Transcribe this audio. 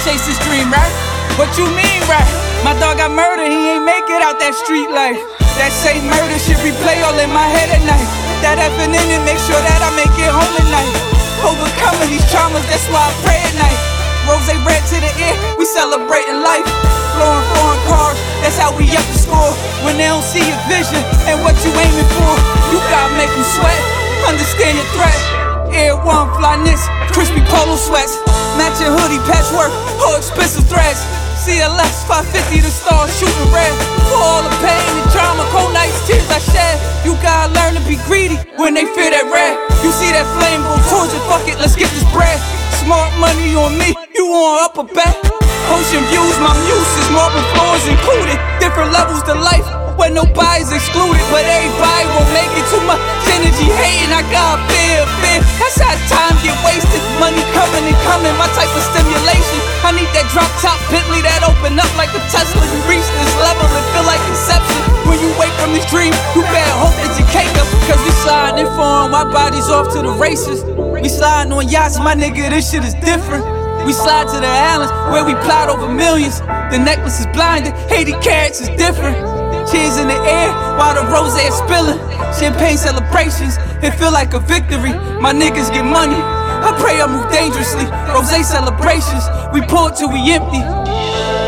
chase his dream, right? What you mean, right? My dog got murdered, he ain't make it out that street life. That same murder shit replay all in my head at night. That effing in it, make sure that I make it home at night. Overcoming these traumas, that's why I pray at night. Rose red to the ear, we celebrating life. Blowing foreign cars, that's how we up the score. When they don't see your vision and what you aiming for, you gotta make them sweat, understand your threat. Air One fly knits, crispy polo sweats, matching hoodie patchwork, whole expensive threads. CLS 550, the stars shooting red. For all the pain and trauma, cold nights, tears I shed. You gotta learn to be greedy when they feel that red. You see that flame go towards it, fuck it, let's get this bread. Smart money on me, you want up a bet? Ocean views, my muse is marble floors included. Different levels to life, where nobody's excluded. But everybody won't make it, too much energy hating, I got fear. That's how time get wasted. Money coming and coming, my type of stimulation. I need that drop top Bentley that open up like a Tesla. You reach this level and feel like conception. When you wake from this dream, you better hope that you cake up. Cause we sliding in foreign, my body's off to the races. We sliding on yachts, my nigga, this shit is different. We slide to the islands where we plot over millions. The necklace is blinded, 80 carats is different. Cheers in the air while the rose is spilling. Champagne celebrations, it feel like a victory. My niggas get money, I pray I move dangerously. Rose celebrations, we pour till we empty.